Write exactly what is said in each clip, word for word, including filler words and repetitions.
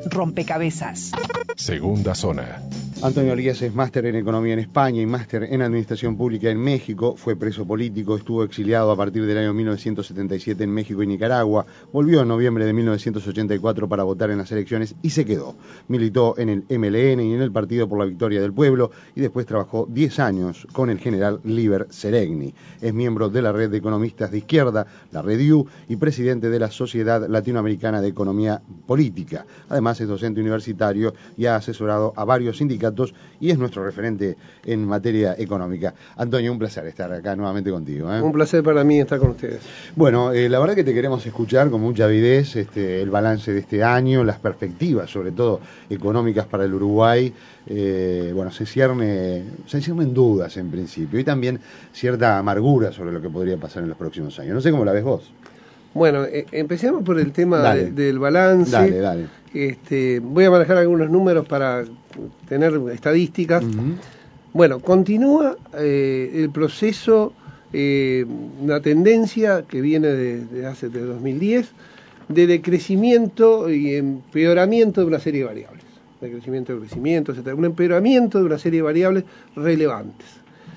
rompecabezas. Segunda zona. Antonio Elías es máster en Economía en España y máster en Administración Pública en México. Fue preso político, estuvo exiliado a partir del año mil novecientos setenta y siete en México y Nicaragua. Volvió en noviembre de mil novecientos ochenta y cuatro para votar en las elecciones y se quedó. Militó en el M L N y en el Partido por la Victoria del Pueblo y después trabajó diez años con el general Líber Seregni. Es miembro de la Red de Economistas de Izquierda, la Red U, y presidente de la Sociedad Latinoamericana de Economía Política. Además es docente universitario y ha asesorado a varios sindicatos y es nuestro referente en materia económica. Antonio, un placer estar acá nuevamente contigo, ¿eh? Un placer para mí estar con ustedes. Bueno, eh, la verdad que te queremos escuchar con mucha avidez este, el balance de este año, las perspectivas, sobre todo económicas para el Uruguay. Eh, bueno, se cierne, se ciernen dudas en principio y también cierta amargura sobre lo que podría pasar en los próximos años. No sé cómo la ves vos. Bueno, eh, empecemos por el tema de, del balance. Dale, dale. Este, voy a manejar algunos números para tener estadísticas. Uh-huh. Bueno, continúa eh, el proceso, eh, una tendencia que viene de, de hace de dos mil diez, de decrecimiento y empeoramiento de una serie de variables. De crecimiento, de crecimiento, etcétera. Un empeoramiento de una serie de variables relevantes.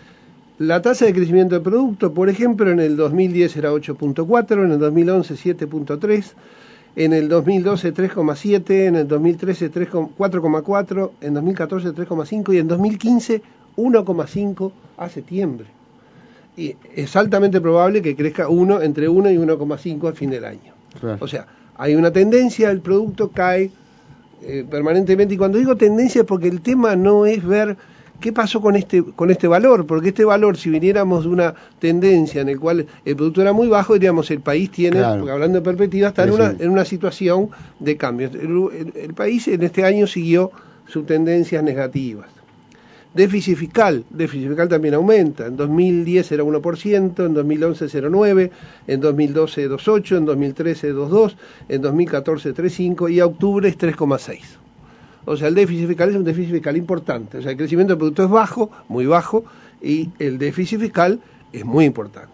La tasa de crecimiento del producto, por ejemplo, en el dos mil diez era ocho punto cuatro, en el dos mil once siete punto tres, en el dos mil doce tres coma siete, en el dos mil trece cuatro coma cuatro, en dos mil catorce tres coma cinco y en dos mil quince uno coma cinco a septiembre. Y es altamente probable que crezca uno, entre uno y uno coma cinco al fin del año. Claro. O sea, hay una tendencia, el producto cae eh, permanentemente, y cuando digo tendencia es porque el tema no es ver ¿qué pasó con este con este valor? Porque este valor, si viniéramos de una tendencia en la cual el producto era muy bajo, diríamos el país tiene, claro, porque hablando de perspectiva, está en una, en una situación de cambio. El, el, el país en este año siguió sus tendencias negativas. Déficit fiscal, déficit fiscal también aumenta. En dos mil diez era uno por ciento, en dos mil once cero coma nueve, en dos mil doce dos coma ocho, en dos mil trece dos coma dos, en dos mil catorce tres coma cinco y a octubre es tres coma seis. O sea, el déficit fiscal es un déficit fiscal importante. O sea, el crecimiento del producto es bajo, muy bajo, y el déficit fiscal es muy importante.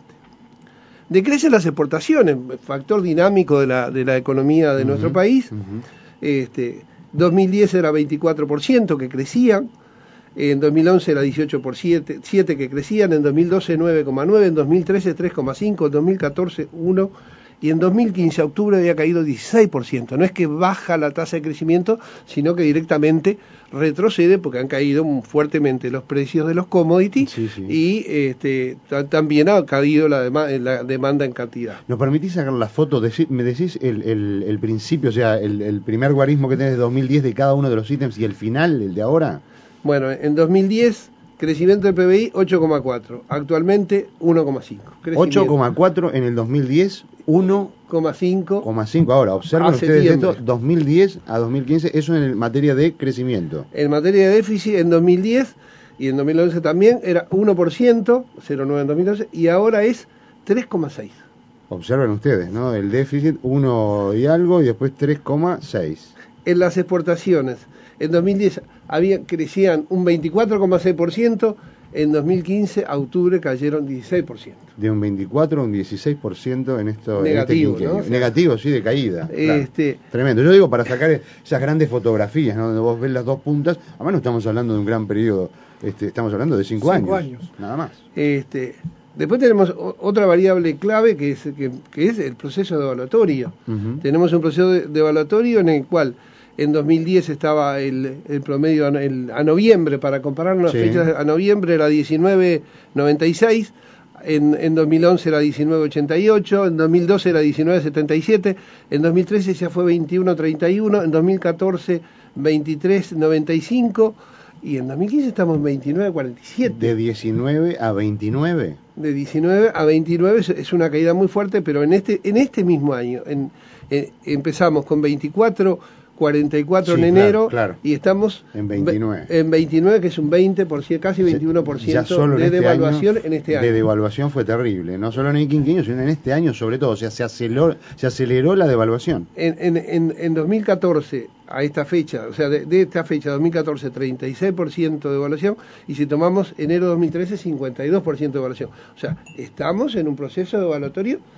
Decrecen las exportaciones, factor dinámico de la, de la economía de uh-huh, nuestro país. Uh-huh. Este, dos mil diez era veinticuatro por ciento que crecían, en dos mil once era dieciocho por ciento, siete que crecían, en dos mil doce nueve coma nueve, en dos mil trece tres coma cinco, en dos mil catorce uno por ciento. Y en dos mil quince, a octubre, había caído dieciséis por ciento. No es que baja la tasa de crecimiento, sino que directamente retrocede porque han caído fuertemente los precios de los commodities, sí, sí. y este, también ha caído la, dem- la demanda en cantidad. ¿Nos permitís sacar la foto? Decí, ¿Me decís el, el, el principio, o sea, el, el primer guarismo que tenés de dos mil diez de cada uno de los ítems y el final, el de ahora? Bueno, en dos mil diez... crecimiento del P B I ocho coma cuatro, actualmente uno coma cinco. ocho coma cuatro en el dos mil diez, uno coma cinco. Ahora, observen ustedes esto, dos mil diez a dos mil quince, eso en materia de crecimiento. En materia de déficit, en dos mil diez y en dos mil once también era uno por ciento, cero coma nueve en dos mil once, y ahora es tres coma seis. Observen ustedes, ¿no? El déficit uno y algo y después tres coma seis. En las exportaciones, en dos mil diez había, crecían un veinticuatro coma seis por ciento, en dos mil quince a octubre cayeron dieciséis por ciento. De un veinticuatro a un dieciséis por ciento en esto. Negativo, en este ¿no? O sea, negativo, sí, de caída. Este, claro. Tremendo. Yo digo, para sacar esas grandes fotografías, ¿no? Donde vos ves las dos puntas, además no estamos hablando de un gran periodo, este, estamos hablando de cinco, cinco años, años, nada más. Este, después tenemos otra variable clave que es, que, que es el proceso devaluatorio. Uh-huh. Tenemos un proceso devaluatorio en el cual en dos mil diez estaba el, el promedio a, el, a noviembre, para comparar las sí. fechas, a noviembre era diecinueve noventa y seis, en, en dos mil once era diecinueve ochenta y ocho, en dos mil doce era diecinueve setenta y siete, en dos mil trece ya fue veintiuno treinta y uno, en dos mil catorce veintitrés noventa y cinco y en dos mil quince estamos en veintinueve cuarenta y siete. ¿De diecinueve a veintinueve? De diecinueve a veintinueve es, es una caída muy fuerte, pero en este, en este mismo año en, en, empezamos con veinticuatro cuarenta y cuatro sí, en enero, claro, claro. y estamos en veintinueve. En veintinueve, que es un veinte por ciento, casi veintiuno por ciento de este devaluación en este año. De devaluación fue terrible, no solo en el quinquenio, sino en este año sobre todo, o sea, se aceleró, se aceleró la devaluación. En, en, en, en dos mil catorce, a esta fecha, o sea, de, de esta fecha, dos mil catorce, treinta y seis por ciento de devaluación, y si tomamos enero de dos mil trece, cincuenta y dos por ciento de devaluación. O sea, estamos en un proceso devaluatorio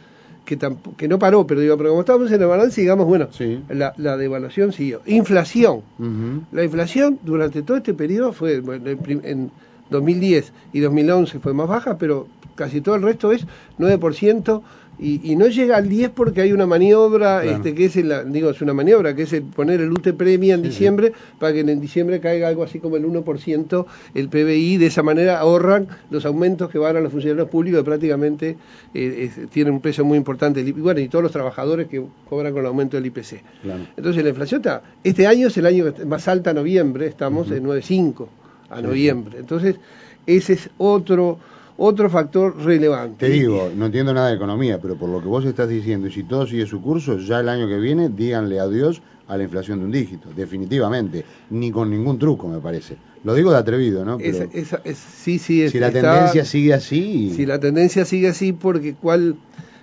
que, que no paró, pero digo, pero como estamos en el balance, digamos, bueno, sí. la, la devaluación siguió. Inflación. Uh-huh. La inflación durante todo este periodo fue, bueno, en dos mil diez y dos mil once fue más baja, pero casi todo el resto es nueve por ciento y, y no llega al diez porque hay una maniobra, claro. este que es el, digo, es una maniobra que es el poner el U T premia en sí, diciembre, sí. para que en diciembre caiga algo así como el uno por ciento el P B I, de esa manera ahorran los aumentos que van a los funcionarios públicos, que prácticamente eh, es, tienen un peso muy importante, y bueno, y todos los trabajadores que cobran con el aumento del I P C. Claro. Entonces la inflación está, este año es el año más alta, noviembre, estamos uh-huh. en nueve coma cinco a noviembre, sí. Entonces ese es otro otro factor relevante. Te digo, no entiendo nada de economía, pero por lo que vos estás diciendo, y si todo sigue su curso, ya el año que viene, díganle adiós a la inflación de un dígito, definitivamente, ni con ningún truco, me parece. Lo digo de atrevido, ¿no? Pero esa, esa, es, sí, sí, es, si la está, tendencia sigue así... Si la tendencia sigue así, porque cuál...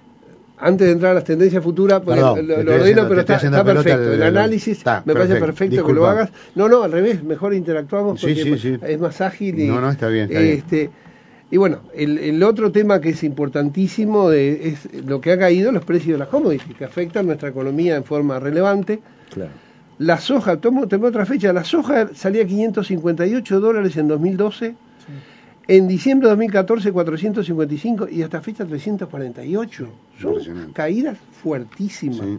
Antes de entrar a las tendencias futuras, Perdón, lo, lo ordeno, pero está, está perfecto. El, el análisis está, me perfecto. parece perfecto Disculpa. que lo hagas. No, no, al revés, mejor interactuamos porque sí, sí, sí. es más ágil. Y, no, no, está bien, está este, bien. Y bueno, el, el otro tema que es importantísimo de, es lo que ha caído, los precios de las commodities, que afectan nuestra economía en forma relevante. Claro. La soja, tomo, tomo otra fecha, la soja salía a quinientos cincuenta y ocho dólares en dos mil doce, sí. En diciembre de dos mil catorce cuatrocientos cincuenta y cinco y hasta fecha trescientos cuarenta y ocho. Son caídas fuertísimas. Sí.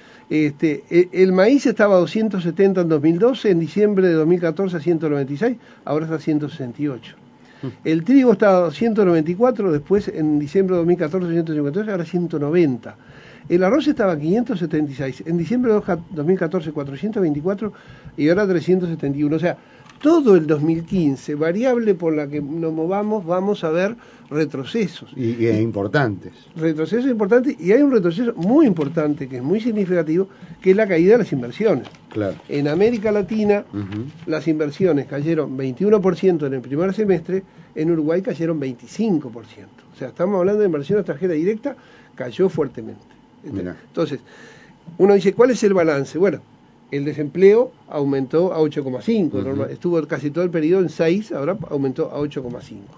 Este, el, el maíz estaba a doscientos setenta en dos mil doce, en diciembre de dos mil catorce a ciento noventa y seis, ahora está a ciento sesenta y ocho. El trigo estaba a ciento noventa y cuatro, después en diciembre de dos mil catorce ciento cincuenta y ocho, ahora ciento noventa. El arroz estaba a quinientos setenta y seis, en diciembre de dos mil catorce cuatrocientos veinticuatro y ahora trescientos setenta y uno. O sea, todo el dos mil quince, variable por la que nos movamos, vamos a ver retrocesos. Y, y importantes. Retrocesos importantes, y hay un retroceso muy importante, que es muy significativo, que es la caída de las inversiones. Claro. En América Latina, uh-huh. las inversiones cayeron veintiuno por ciento en el primer semestre, en Uruguay cayeron veinticinco por ciento. O sea, estamos hablando de inversión extranjera directa, cayó fuertemente. Mirá. Entonces, uno dice, ¿cuál es el balance? Bueno, el desempleo aumentó a ocho coma cinco, uh-huh. estuvo casi todo el periodo en seis, ahora aumentó a ocho coma cinco.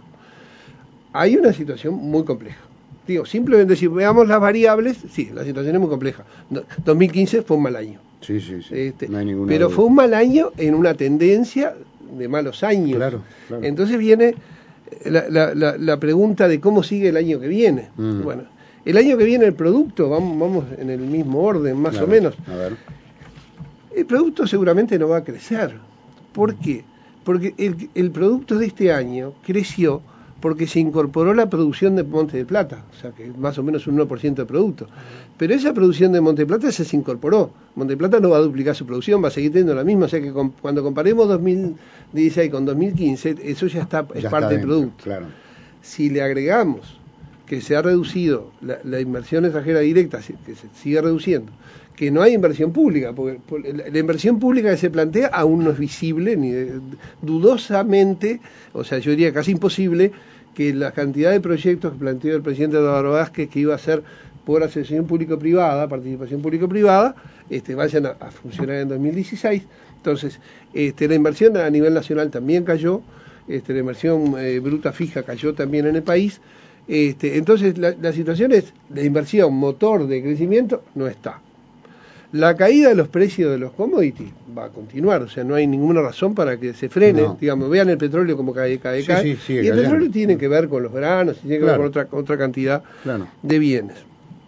Hay una situación muy compleja. Digo, simplemente si veamos las variables, sí, la situación es muy compleja. dos mil quince fue un mal año. Sí, sí, sí. Este, no hay ninguna pero duda. fue un mal año en una tendencia de malos años. Claro, claro. Entonces viene la, la, la, la pregunta de cómo sigue el año que viene. Mm. Bueno, el año que viene el producto, vamos, vamos en el mismo orden, más claro. o menos. A ver. El producto seguramente no va a crecer. ¿Por qué? Porque el, el producto de este año creció porque se incorporó la producción de Monte de Plata, o sea que más o menos un uno por ciento de producto. Pero esa producción de Monte de Plata se, se incorporó. Monte de Plata no va a duplicar su producción, va a seguir teniendo la misma, o sea que con, cuando comparemos dos mil dieciséis con dos mil quince, eso ya está, es ya parte está del dentro, producto. Claro. Si le agregamos que se ha reducido la, la inversión extranjera directa, que se sigue reduciendo, que no hay inversión pública, porque la inversión pública que se plantea aún no es visible, ni de, dudosamente, o sea, yo diría casi imposible, que la cantidad de proyectos que planteó el presidente Eduardo Vázquez, que iba a ser por asociación público-privada, participación público-privada, este, vayan a, a funcionar en dos mil dieciséis. Entonces, este, la inversión a nivel nacional también cayó, este, la inversión eh, bruta fija cayó también en el país. Este, entonces, la, la situación es, la inversión, motor de crecimiento, no está. La caída de los precios de los commodities va a continuar, o sea, no hay ninguna razón para que se frene. No. Digamos, vean el petróleo como cae, cae, sí, cae. Sí, sí, y el cayendo. petróleo tiene que ver con los granos, tiene que claro. ver con otra, otra cantidad claro. de bienes.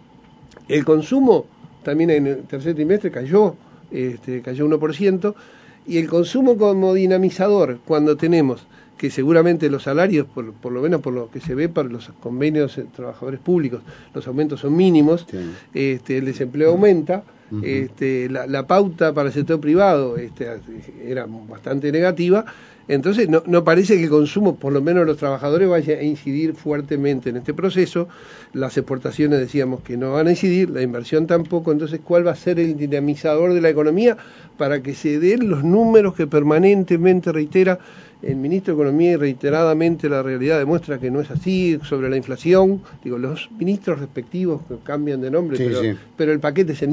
El consumo también en el tercer trimestre cayó, este, cayó uno por ciento, y el consumo como dinamizador, cuando tenemos que seguramente los salarios, por, por lo menos por lo que se ve para los convenios de trabajadores públicos, los aumentos son mínimos, sí. este, el desempleo aumenta, uh-huh. este, la, la pauta para el sector privado este, era bastante negativa, entonces no, no parece que el consumo, por lo menos los trabajadores, vaya a incidir fuertemente en este proceso. Las exportaciones decíamos que no van a incidir, la inversión tampoco. Entonces, ¿cuál va a ser el dinamizador de la economía para que se den los números que permanentemente reitera el ministro de Economía, y reiteradamente la realidad demuestra que no es así? Sobre la inflación, digo, los ministros respectivos que cambian de nombre, sí, pero, sí. pero el paquete es el mismo.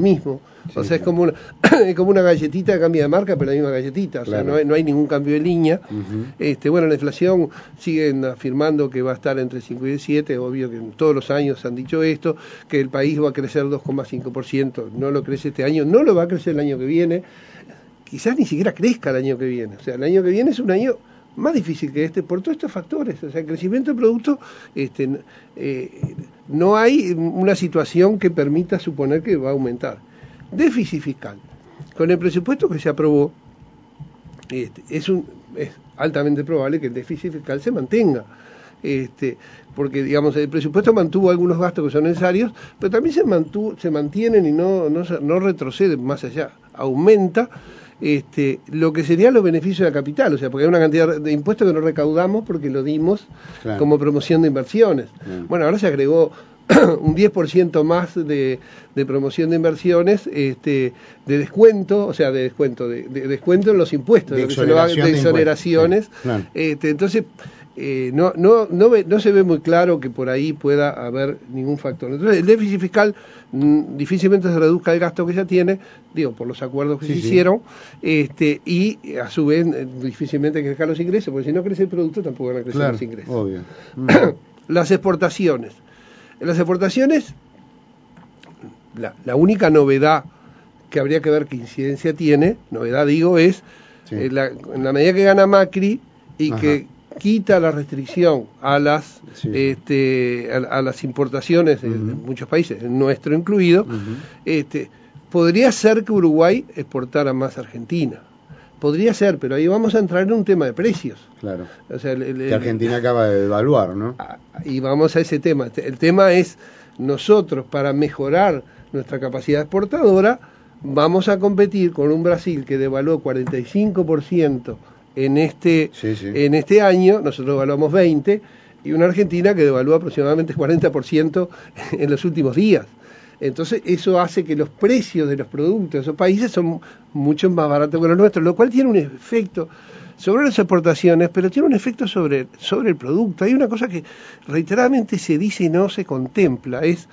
Sí, o sea, sí. es como una es como una galletita que cambia de marca, pero la misma galletita, o claro. sea, no hay, no hay ningún cambio de línea. Uh-huh. Este, bueno, la inflación siguen afirmando que va a estar entre cinco y siete, obvio que todos los años han dicho esto, que el país va a crecer dos coma cinco por ciento, no lo crece este año, no lo va a crecer el año que viene, quizás ni siquiera crezca el año que viene, o sea, el año que viene es un año más difícil que este por todos estos factores, o sea, el crecimiento del producto, este, eh, no hay una situación que permita suponer que va a aumentar. Déficit fiscal. Con el presupuesto que se aprobó, este, es, un, es altamente probable que el déficit fiscal se mantenga. Este, porque, digamos, el presupuesto mantuvo algunos gastos que son necesarios, pero también se, mantuvo, se mantienen y no, no, no retrocede más allá, aumenta este, lo que serían los beneficios de la capital, o sea, porque hay una cantidad de impuestos que no recaudamos porque lo dimos claro. como promoción de inversiones. Claro. Bueno, ahora se agregó un diez por ciento más de, de promoción de inversiones, este, de descuento, o sea, de descuento, de, de descuento en los impuestos, de, lo que se lo va, de exoneraciones. Sí, claro. este, entonces, eh, no, no, no, ve, no se ve muy claro que por ahí pueda haber ningún factor. Entonces, el déficit fiscal mmm, difícilmente se reduzca el gasto que ya tiene, digo, por los acuerdos que sí, se sí. hicieron, este, y a su vez, eh, difícilmente crezcan los ingresos, porque si no crece el producto, tampoco van a crecer claro, los ingresos. Obvio. Mm. Las exportaciones. En las exportaciones, la, la única novedad que habría que ver qué incidencia tiene, novedad digo, es sí. eh, la, en la medida que gana Macri y Ajá. que quita la restricción a las sí. este, a, a las importaciones uh-huh. de, de muchos países, el nuestro incluido, uh-huh. este, podría ser que Uruguay exportara más a Argentina. Podría ser, pero ahí vamos a entrar en un tema de precios. Claro. O sea, el, el, que Argentina el, acaba de devaluar, ¿no? Y vamos a ese tema. El tema es, nosotros, para mejorar nuestra capacidad exportadora, vamos a competir con un Brasil que devaluó cuarenta y cinco por ciento en este, sí, sí. en este año, nosotros devaluamos veinte por ciento, y una Argentina que devaluó aproximadamente cuarenta por ciento en los últimos días. Entonces eso hace que los precios de los productos de esos países son mucho más baratos que los nuestros, lo cual tiene un efecto sobre las exportaciones, pero tiene un efecto sobre, sobre el producto. Hay una cosa que reiteradamente se dice y no se contempla, es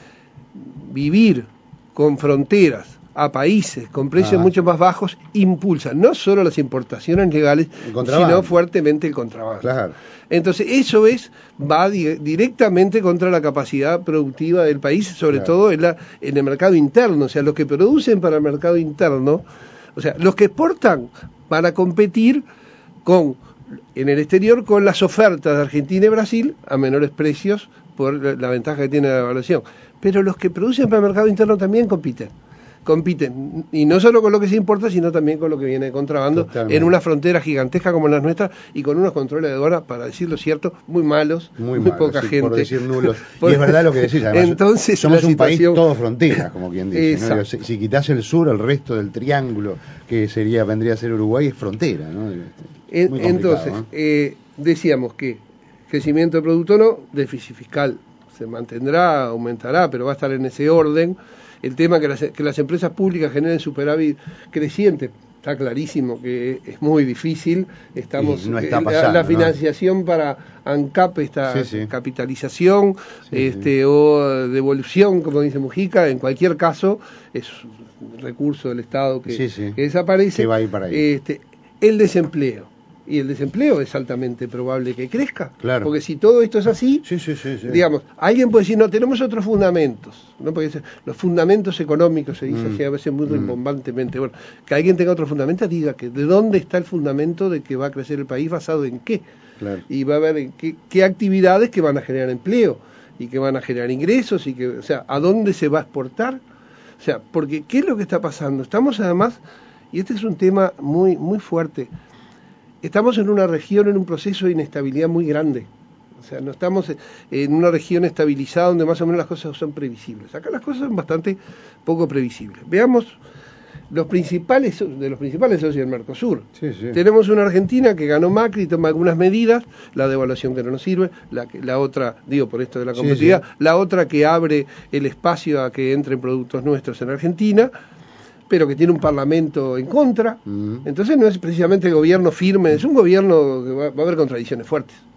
vivir con fronteras a países con precios ah. mucho más bajos impulsan no solo las importaciones legales, sino fuertemente el contrabando. Claro. Entonces eso es va di- directamente contra la capacidad productiva del país, sobre claro. todo en, la, en el mercado interno. O sea, los que producen para el mercado interno, o sea, los que exportan van a competir con en el exterior con las ofertas de Argentina y Brasil a menores precios por la, la ventaja que tiene la evaluación. Pero los que producen para el mercado interno también compiten. compiten, y no solo con lo que se importa, sino también con lo que viene de contrabando, totalmente. En una frontera gigantesca como la nuestra, y con unos controles de aduana, para decirlo cierto, muy malos, muy, muy malos, poca sí, gente. Por decir nulos. Y es verdad lo que decís, además, entonces, somos un situación... país todo fronteras, como quien dice, ¿no? Si, si quitas el sur, el resto del triángulo, que sería vendría a ser Uruguay, es frontera, ¿no? En, entonces, ¿no? eh, decíamos que crecimiento de producto no, déficit fiscal se mantendrá, aumentará, pero va a estar en ese orden. El tema que las, que las empresas públicas generen superávit creciente, está clarísimo que es muy difícil. Estamos no está pasando, la, la financiación ¿no? para ANCAP, esta sí, sí. capitalización sí, este sí. o devolución, como dice Mujica, en cualquier caso es un recurso del Estado que, sí, sí. que desaparece. Que va a ir para ahí. Este, el desempleo. Y el desempleo es altamente probable que crezca. Claro. Porque si todo esto es así, sí, sí, sí, sí. digamos, alguien puede decir, no, tenemos otros fundamentos, ¿no? Porque los fundamentos económicos se dice mm. así a veces muy rimbombantemente. Bueno, que alguien tenga otro fundamento, diga que de dónde está el fundamento de que va a crecer el país, basado en qué. Claro. Y va a ver qué, qué actividades que van a generar empleo y que van a generar ingresos y que, o sea, a dónde se va a exportar. O sea, porque ¿qué es lo que está pasando? Estamos además, y este es un tema muy, muy fuerte, estamos en una región en un proceso de inestabilidad muy grande. O sea, no estamos en una región estabilizada donde más o menos las cosas son previsibles. Acá las cosas son bastante poco previsibles. Veamos los principales de los principales socios del Mercosur. Sí, sí. Tenemos una Argentina que ganó Macri, toma algunas medidas, la devaluación que no nos sirve, la, la otra, digo por esto de la competitividad, sí, sí. la otra que abre el espacio a que entren productos nuestros en Argentina, pero que tiene un parlamento en contra. Uh-huh. Entonces no es precisamente el gobierno firme, es un gobierno que va, va a haber contradicciones fuertes.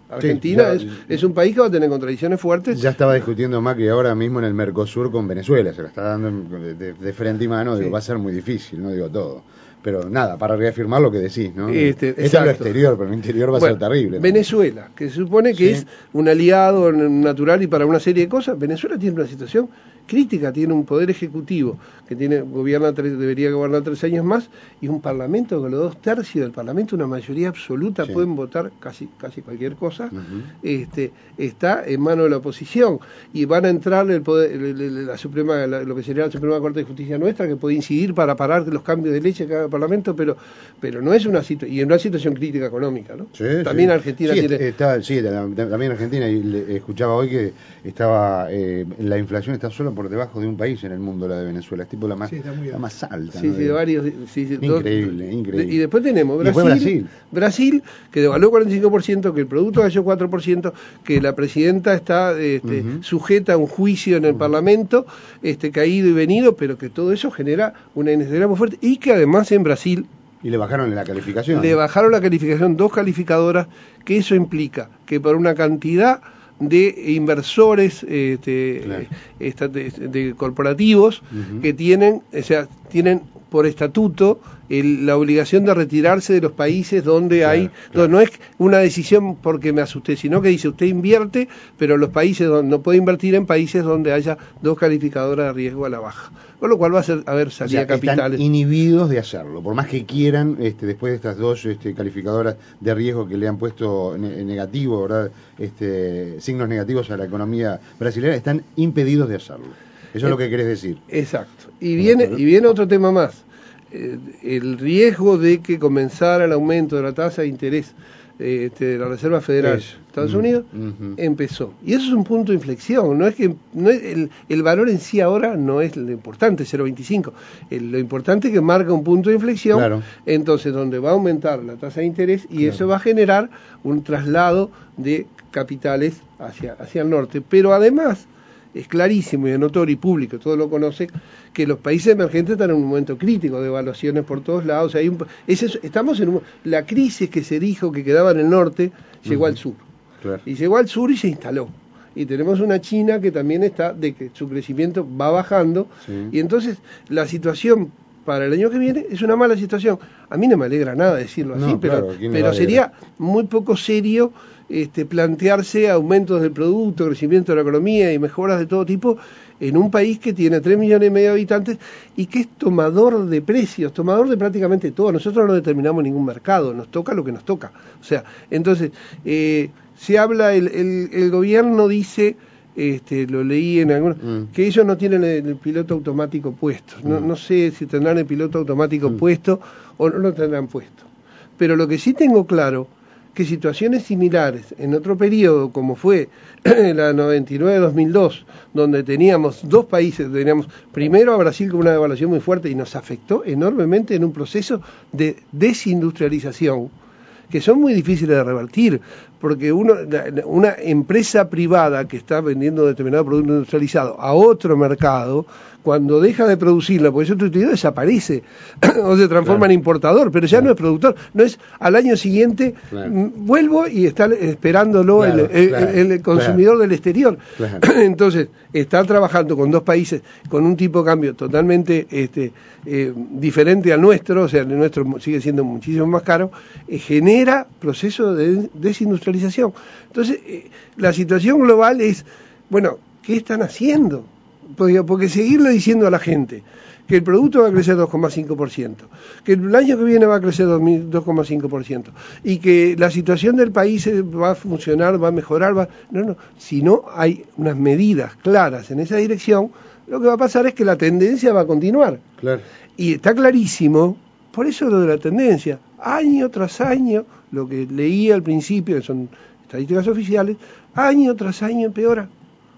Argentina sí, ya, es, es un país que va a tener contradicciones fuertes. Ya estaba discutiendo Macri ahora mismo en el Mercosur con Venezuela, se la está dando de, de, de frente y mano, sí. Digo, va a ser muy difícil, no digo todo. Pero nada, para reafirmar lo que decís, ¿no? Este, Esto es lo exterior, pero lo interior va bueno, a ser terrible, ¿no? Venezuela, que se supone que sí. es un aliado natural y para una serie de cosas, Venezuela tiene una situación crítica, tiene un poder ejecutivo que tiene gobierna tres, debería gobernar tres años más, y un parlamento con los dos tercios del parlamento, una mayoría absoluta, sí. pueden votar casi casi cualquier cosa, uh-huh. este está en manos de la oposición, y van a entrar el poder, el, el, la Suprema, la, lo que sería la Suprema Corte de Justicia nuestra, que puede incidir para parar los cambios de leche que haga el parlamento, pero pero no es una situación, y en una situación crítica económica, ¿no? Sí, también sí. Argentina sí, tiene... Está, sí, también Argentina, y le, escuchaba hoy que estaba eh, la inflación está solo por debajo de un país en el mundo, la de Venezuela, es tipo la más, sí, la más alta. Sí, ¿no? sí, de varios. Sí, sí, increíble, dos, increíble. Y después tenemos Brasil, Brasil, Brasil, que devaluó cuarenta y cinco por ciento, que el producto cayó cuatro por ciento, que la presidenta está este, uh-huh. sujeta a un juicio en el uh-huh. Parlamento, este, caído y venido, pero que todo eso genera una inestabilidad muy fuerte, y que además en Brasil... Y le bajaron la calificación. Le bajaron la calificación, dos calificadoras, que eso implica que por una cantidad de inversores este, claro. esta, de, de corporativos uh-huh. que tienen, o sea, tienen por estatuto el, la obligación de retirarse de los países donde claro, hay, claro. No, no es una decisión porque me asusté, sino que dice usted invierte, pero los países donde no puede invertir en países donde haya dos calificadoras de riesgo a la baja, con lo cual va a ser, a ver, salida o sea, capitales. Están inhibidos de hacerlo, por más que quieran, este, después de estas dos este, calificadoras de riesgo que le han puesto ne- negativo, ¿verdad? Este, signos negativos a la economía brasileña, están impedidos de hacerlo. Eso es lo que querés decir. Exacto. Y viene, y viene otro tema más. Eh, el riesgo de que comenzara el aumento de la tasa de interés eh, este, de la Reserva Federal de Estados mm, Unidos uh-huh. empezó. Y eso es un punto de inflexión. No es que no es el, el valor en sí ahora no es lo importante, cero coma veinticinco. El, lo importante es que marca un punto de inflexión, claro. Entonces donde va a aumentar la tasa de interés y claro. Eso va a generar un traslado de capitales hacia, hacia el norte. Pero además es clarísimo y notorio y público, todo lo conoce, que los países emergentes están en un momento crítico de evaluaciones por todos lados. Hay un, ese, estamos en un, la crisis que se dijo que quedaba en el norte llegó uh-huh. al sur. Claro. Y llegó al sur y se instaló. Y tenemos una China que también está, de que su crecimiento va bajando. Sí. Y entonces la situación para el año que viene es una mala situación. A mí no me alegra nada decirlo así, no, pero, claro, pero sería muy poco serio este, plantearse aumentos del producto, crecimiento de la economía y mejoras de todo tipo en un país que tiene tres millones y medio de habitantes y que es tomador de precios, tomador de prácticamente todo. Nosotros no determinamos ningún mercado, nos toca lo que nos toca. O sea, entonces, eh, se habla, el, el, el gobierno dice... Este, lo leí en algunos, mm. que ellos no tienen el, el piloto automático puesto. No, mm. no sé si tendrán el piloto automático mm. puesto o no lo tendrán puesto. Pero lo que sí tengo claro, que situaciones similares en otro periodo, como fue la noventa y nueve dos mil dos, donde teníamos dos países, teníamos primero a Brasil con una devaluación muy fuerte y nos afectó enormemente en un proceso de desindustrialización, que son muy difíciles de revertir, porque uno, una empresa privada que está vendiendo determinado producto industrializado a otro mercado, cuando deja de producirla, porque ese utilidad desaparece o se transforma claro. en importador, pero ya claro. no es productor, no es al año siguiente claro. vuelvo y está esperándolo claro, el, el, claro, el, el consumidor claro. del exterior. Claro. Entonces, estar trabajando con dos países con un tipo de cambio totalmente este, eh, diferente al nuestro, o sea, el nuestro sigue siendo muchísimo más caro, eh, genera procesos de desindustrialización. Entonces, eh, la situación global es, bueno, ¿qué están haciendo? Porque, porque seguirle diciendo a la gente que el producto va a crecer dos coma cinco por ciento, que el año que viene va a crecer dos coma cinco por ciento y que la situación del país va a funcionar, va a mejorar, va... no, no, si no hay unas medidas claras en esa dirección, lo que va a pasar es que la tendencia va a continuar. Claro. Y está clarísimo, por eso lo de la tendencia, año tras año, lo que leí al principio, que son estadísticas oficiales, año tras año empeora.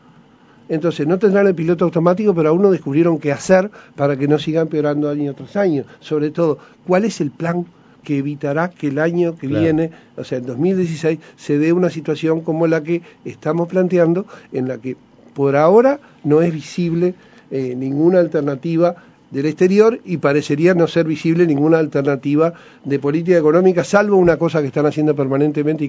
Entonces no tendrán el piloto automático, pero aún no descubrieron qué hacer para que no siga empeorando año tras año. Sobre todo, ¿cuál es el plan que evitará que el año que claro. viene, o sea, en dos mil dieciséis, se dé una situación como la que estamos planteando, en la que por ahora no es visible eh, ninguna alternativa del exterior y parecería no ser visible ninguna alternativa de política económica, salvo una cosa que están haciendo permanentemente y que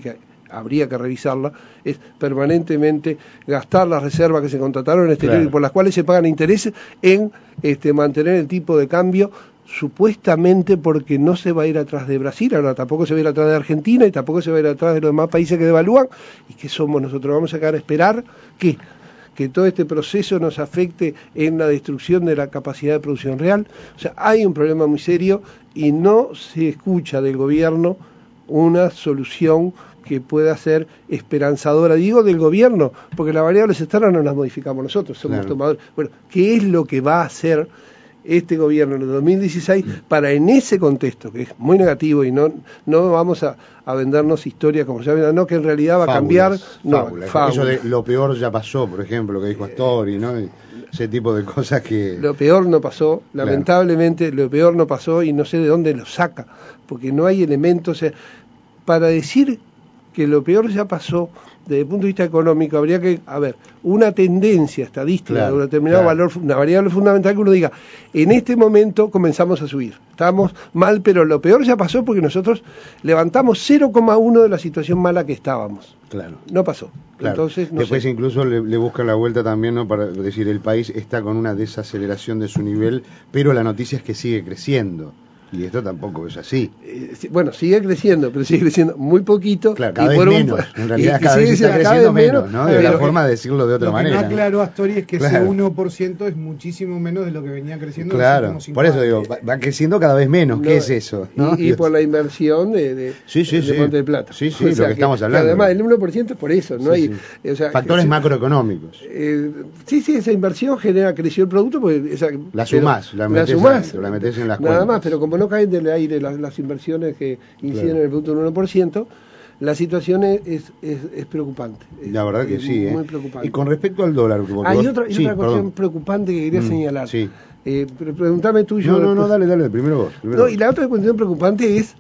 habría que revisarla, es permanentemente gastar las reservas que se contrataron en exterior, claro, y por las cuales se pagan intereses en este, mantener el tipo de cambio, supuestamente porque no se va a ir atrás de Brasil, ahora tampoco se va a ir atrás de Argentina y tampoco se va a ir atrás de los demás países que devalúan. ¿Y qué somos nosotros? ¿Vamos a quedar a esperar qué? Que todo este proceso nos afecte en la destrucción de la capacidad de producción real? O sea, hay un problema muy serio y no se escucha del gobierno una solución que pueda ser esperanzadora. Digo del gobierno, porque las variables externas no las modificamos nosotros, somos claro. tomadores. Bueno, ¿qué es lo que va a hacer este gobierno en el dos mil dieciséis para, en ese contexto, que es muy negativo, y no no vamos a, a vendernos historias como ya ven, no, que en realidad va fábulas, a cambiar, no, fábulas. Fábulas. Eso de lo peor ya pasó, por ejemplo, lo que dijo Astori, ¿no? Ese tipo de cosas que... Lo peor no pasó, lamentablemente, claro. Lo peor no pasó, y no sé de dónde lo saca, porque no hay elementos, o sea, para decir que lo peor ya pasó, desde el punto de vista económico, habría que, a ver, una tendencia estadística, claro, de un determinado claro. valor, una variable fundamental que uno diga, en este momento comenzamos a subir, estamos mal, pero lo peor ya pasó porque nosotros levantamos cero coma uno de la situación mala que estábamos. Claro. No pasó. Claro. Entonces, no Después sé. incluso le, le buscan la vuelta también, ¿no? Para decir, el país está con una desaceleración de su nivel, pero la noticia es que sigue creciendo. Y esto tampoco es así. Eh, bueno, sigue creciendo, pero sigue creciendo muy poquito. Claro, cada y vez por menos. Un, en realidad y, cada y vez está creciendo menos, menos, ¿no? De la forma de decirlo de otra lo manera. Lo que está claro, Astori, es que claro. ese uno por ciento es muchísimo menos de lo que venía creciendo. Claro, los por eso digo, va, va creciendo cada vez menos. No, ¿qué es eso? ¿no? Y, y por la inversión de, de, sí, sí, de sí. Monte del Plata. Sí, sí, o sea, lo que, que estamos hablando. Que además, el uno por ciento es por eso. no sí, hay sí. O sea, Factores que, macroeconómicos. Eh, sí, sí, esa inversión genera, creció el producto. Porque esa, la sumás, la metés, la sumás, la metés en las nada cuentas. más, pero como no caen del aire las, las inversiones que inciden claro. en el producto del uno por ciento, la situación es, es, es, es preocupante. La verdad que es sí. Muy ¿eh? preocupante. Y con respecto al dólar... Ah, y otra, y sí, otra cuestión perdón. preocupante que quería mm, señalar. Sí. Eh, preguntame tú y yo. No, no, después. no, dale, dale, primero vos. Primero No, vos. y la otra cuestión preocupante es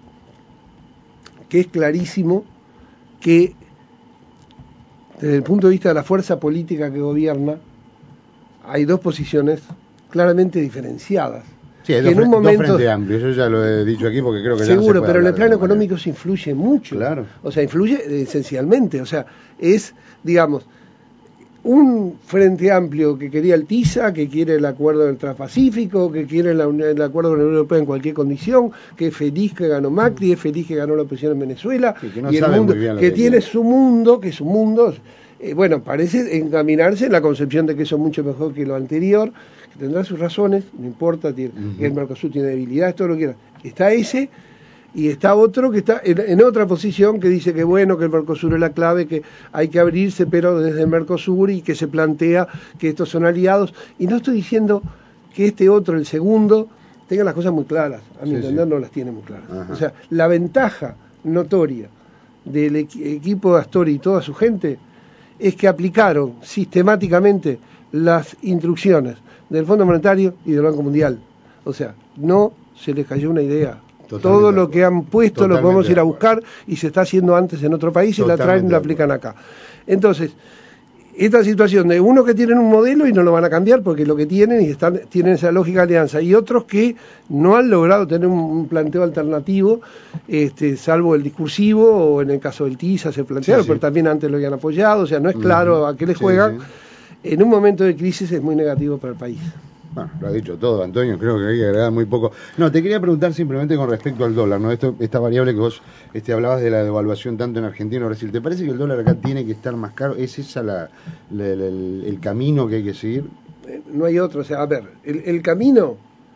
que es clarísimo que desde el punto de vista de la fuerza política que gobierna, hay dos posiciones claramente diferenciadas. Sí, hay que dos, en un momento, dos frente amplio, yo ya lo he dicho aquí porque creo que ya seguro, no se puede pero en el plano económico manera. se influye mucho. Claro. O sea, influye esencialmente. O sea, es, digamos, un frente amplio que quería el TISA, que quiere el acuerdo del Transpacífico, que quiere la, el acuerdo con la Unión Europea en cualquier condición, que es feliz que ganó Macri, es feliz que ganó la oposición en Venezuela, sí, que no y el mundo, que, que tiene su mundo, que su mundo, eh, bueno, parece encaminarse en la concepción de que eso es mucho mejor que lo anterior, que tendrá sus razones, no importa, tiene, uh-huh. el Mercosur tiene debilidades, todo lo que quiera. Está ese... Y está otro que está en, en otra posición que dice que bueno, que el Mercosur es la clave, que hay que abrirse, pero desde el Mercosur, y que se plantea que estos son aliados. Y no estoy diciendo que este otro, el segundo, tenga las cosas muy claras. A mi sí, entender sí. no las tiene muy claras. Ajá. O sea, la ventaja notoria del equ- equipo de Astori y toda su gente es que aplicaron sistemáticamente las instrucciones del Fondo Monetario y del Banco Mundial. O sea, no se les cayó una idea. Totalmente todo lo que han puesto lo podemos ir a buscar y se está haciendo antes en otro país y Totalmente la traen y la aplican acá. Entonces, esta situación de unos que tienen un modelo y no lo van a cambiar porque lo que tienen y están tienen esa lógica de alianza, y otros que no han logrado tener un, un planteo alternativo, este, salvo el discursivo, o en el caso del TISA se plantearon, sí, sí. pero también antes lo habían apoyado, o sea, no es claro uh-huh. a qué les juegan. Sí, sí. En un momento de crisis es muy negativo para el país. Bueno, lo ha dicho todo, Antonio, creo que hay que agregar muy poco. No, te quería preguntar simplemente con respecto al dólar, ¿no? Esto, esta variable que vos este, hablabas de la devaluación tanto en Argentina como en Brasil, ¿te parece que el dólar acá tiene que estar más caro? ¿Es esa la, la, la, el, el camino que hay que seguir? No hay otro, o sea, a ver, el, el camino,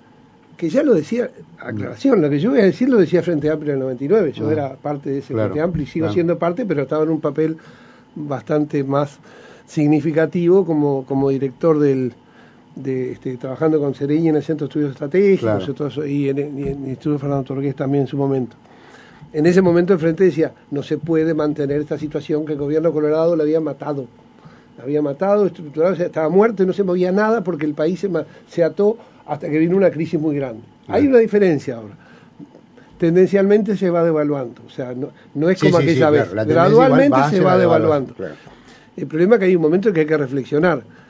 que ya lo decía, aclaración, lo que yo voy a decir lo decía Frente Amplio en el noventa y nueve, yo ah, era parte de ese claro, Frente Amplio y sigo claro. siendo parte, pero estaba en un papel bastante más significativo como, como director del... de este, trabajando con Cereñi en el Centro de Estudios Estratégicos claro. y, en, y en el Instituto Fernando Torres también en su momento. En ese momento el Frente decía, no se puede mantener esta situación que el gobierno de Colorado le había matado. Le había matado, estructurado, o sea, estaba muerto y no se movía nada porque el país se, se ató hasta que vino una crisis muy grande. Claro. Hay una diferencia ahora. Tendencialmente se va devaluando, o sea, no, no es como sí, aquella sí, vez. Claro. Gradualmente va, se, se va, va devaluando. Claro. El problema es que hay un momento en que hay que reflexionar.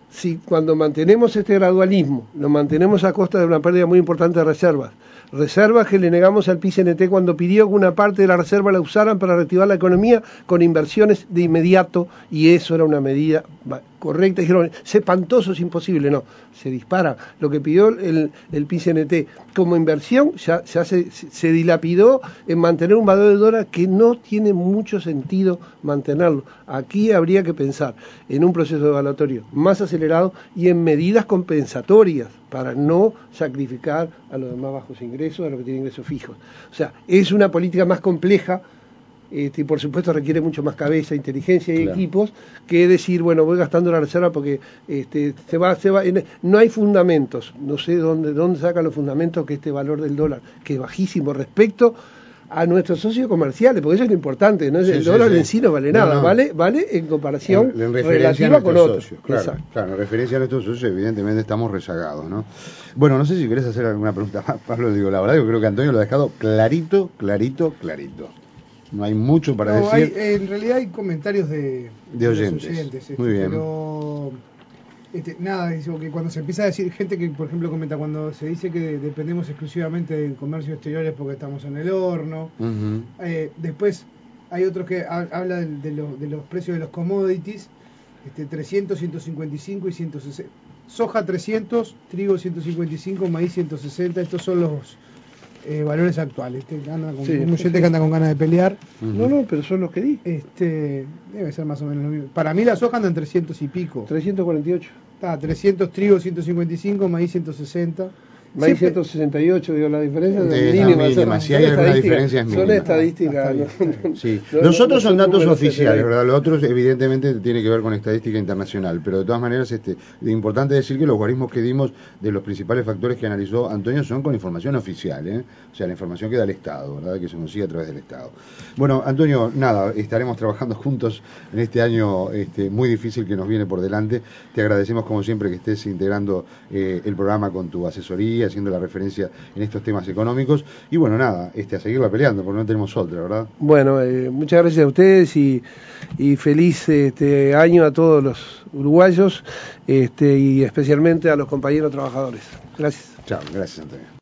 si cuando mantenemos este gradualismo, lo mantenemos a costa de una pérdida muy importante de reservas, reservas que le negamos al P I C N T cuando pidió que una parte de la reserva la usaran para reactivar la economía con inversiones de inmediato, y eso era una medida correcta. Dijeron, es espantoso, es imposible. No, se dispara. Lo que pidió el, el P I C N T como inversión ya, ya se, se dilapidó en mantener un valor de dólar que no tiene mucho sentido mantenerlo. Aquí habría que pensar en un proceso evaluatorio más acelerado y en medidas compensatorias para no sacrificar a los demás bajos ingresos, a los que tienen ingresos fijos. O sea, es una política más compleja, este, y por supuesto requiere mucho más cabeza, inteligencia y claro. equipos, que decir, bueno, voy gastando la reserva porque este, se va, se va, en, no hay fundamentos, no sé dónde, dónde sacan los fundamentos que este valor del dólar, que es bajísimo respecto a nuestros socios comerciales, porque eso es lo importante, ¿no? Sí, el sí, dólar sí. en sí no vale nada, no, no. vale vale en comparación en, en relativa con otros. Socios, claro, claro, en referencia a nuestros socios, evidentemente estamos rezagados, ¿no? Bueno, no sé si querés hacer alguna pregunta más, Pablo. Digo, la verdad, yo creo que Antonio lo ha dejado clarito, clarito, clarito. No hay mucho para no, decir. Hay, en realidad hay comentarios de, de oyentes. De oyentes este, Muy bien. Pero este, nada, digo que cuando se empieza a decir, gente que por ejemplo comenta, cuando se dice que dependemos exclusivamente del comercio exterior es porque estamos en el horno. Uh-huh. eh, después hay otros que ha, habla de, de, lo, de los precios de los commodities, este, trescientos, ciento cincuenta y cinco y ciento sesenta. Soja trescientos, trigo ciento cincuenta y cinco, maíz ciento sesenta. Estos son los eh, valores actuales. Este, anda con, sí, un oyente sí. que anda con ganas de pelear. Uh-huh. No, no, pero son los que di. Este, debe ser más o menos lo mismo. Para mí la soja anda en trescientos y pico. trescientos cuarenta y ocho. Está, trescientos, trigo ciento cincuenta y cinco, maíz ciento sesenta. Maíz ciento sesenta y ocho, digo, la diferencia es de mínima. mínima. Si hay alguna diferencia es mínima. Son estadísticas. No, sí. no, Los otros no, no son datos oficiales, ¿verdad? Los otros evidentemente tiene que ver con estadística internacional, pero de todas maneras este, es importante decir que los guarismos que dimos de los principales factores que analizó Antonio son con información oficial, ¿eh? O sea, la información que da el Estado, ¿verdad? Que se consigue a través del Estado. Bueno, Antonio, nada, estaremos trabajando juntos en este año este, muy difícil que nos viene por delante. Te agradecemos como siempre que estés integrando eh, el programa con tu asesoría, haciendo la referencia en estos temas económicos, y bueno, nada, este a seguirla peleando, porque no tenemos otra, ¿verdad? Bueno, eh, muchas gracias a ustedes y, y feliz este año a todos los uruguayos, este y especialmente a los compañeros trabajadores. Gracias. Chao, gracias Antonio.